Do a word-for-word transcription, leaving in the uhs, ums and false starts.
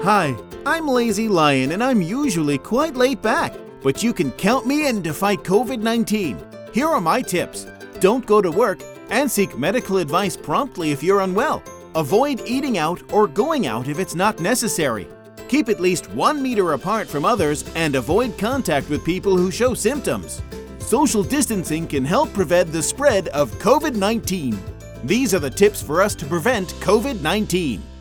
Hi, I'm Lazy Lion and I'm usually quite laid back, but you can count me in to fight COVID nineteen. Here are my tips. Don't go to work and seek medical advice promptly if you're unwell. Avoid eating out or going out if it's not necessary. Keep at least one meter apart from others and avoid contact with people who show symptoms. Social distancing can help prevent the spread of COVID nineteen. These are the tips for us to prevent COVID nineteen.